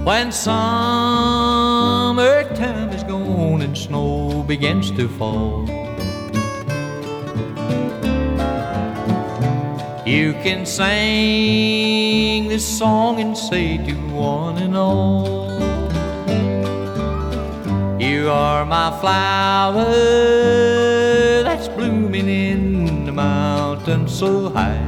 When summertime is gone and snow begins to fall, you can sing this song and say to one and all, you are my flower that's blooming in the mountains so high.